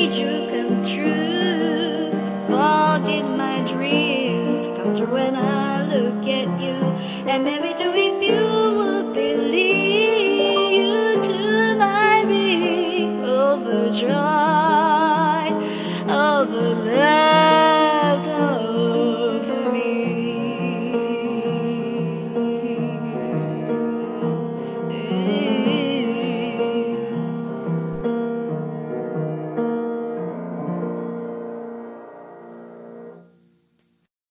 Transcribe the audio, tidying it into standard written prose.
made you come true. For did my dreams come true when I look at you? And maybe too, if you would believe, you too might be overjoyed.